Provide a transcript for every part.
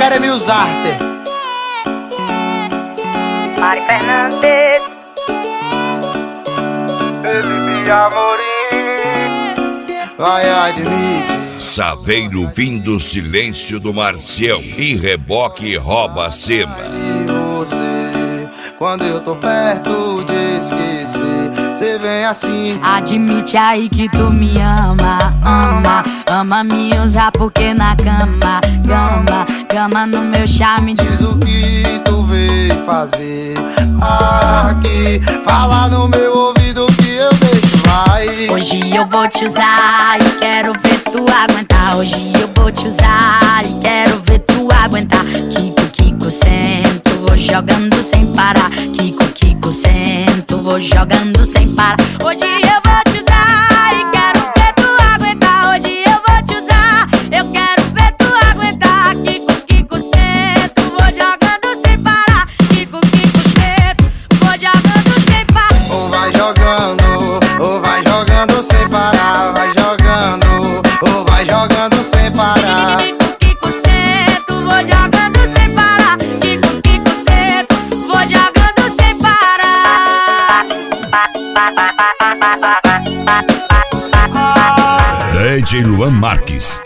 Jeremias Arte. Mari Fernandes, Felipe Amorim, Vai, admite. Saveiro vindo silêncio do Marcião. E reboque rouba a cena. E você, quando eu tô perto de esquecer, cê vem assim. Admite aí que tu me ama, ama me usar porque na cama, gama no meu charme. Diz o que tu veio fazer aqui, fala no meu ouvido que eu deixo, vai. Hoje eu vou te usar e quero ver tu aguentar. Hoje eu vou te usar e quero ver tu aguentar. Kiko, sento, vou jogando sem parar. Kiko, sento, vou jogando sem parar. Hoje eu vou te usar e quero ver tu aguentar. Hoje eu vou te usar, eu quero ver tu aguentar. Kiko, sento, vou jogando sem parar. Kiko, sento, vou jogando sem parar. Ou vai jogando sem parar. Vai jogando, ou vai jogando sem parar. Kiko, sento, vou jogando sem parar. Kiko, sento, vou jogando sem parar. DJ Luan Marques.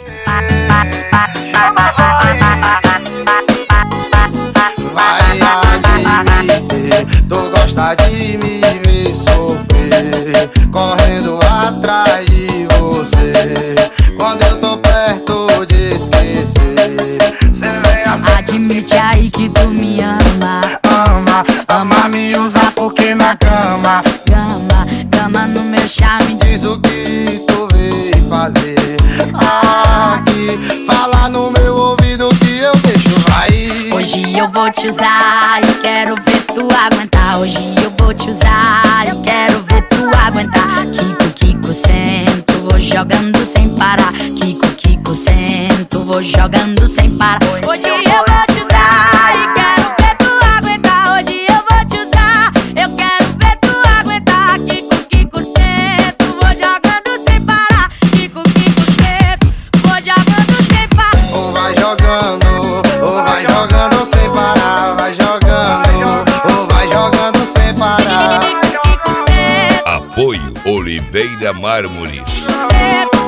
Vai admitir, tu gosta de me ver sofrer, correndo atrás de você. Quando eu tô perto de esquecer, cê vem assim. Admite aí que tu me ama, ama me usar porque na cama. gama no meu charme. Diz o que tu veio fazer aqui, fala no meu ouvido que eu deixo, vai. Hoje eu vou te usar e quero ver tu aguentar. Hoje eu vou te usar e quero ver tu aguentar. Kiko, sento, vou jogando sem parar. Kiko, sento, vou jogando sem parar. Hoje eu vou te usar e quero ver tu aguentar. Hoje eu vou te usar, eu quero ver tu aguentar. Kiko, sento, vou jogando sem parar. Kiko, sento, vou jogando sem parar. Ou vai jogando sem parar. Vai jogando, ou vai jogando sem parar. Kiko, sento, Apoio Oliveira Mármores. sento.